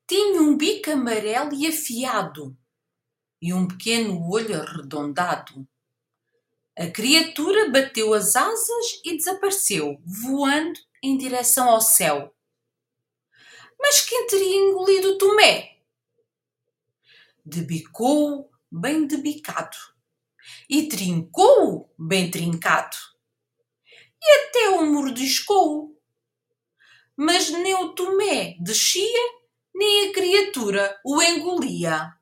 Tinha um bico amarelo e afiado e um pequeno olho arredondado. A criatura bateu as asas e desapareceu, voando em direção ao céu. Mas quem teria engolido Tomé? Debicou-o bem debicado e trincou-o bem trincado e até o mordiscou. Mas nem o Tomé descia, nem a criatura o engolia.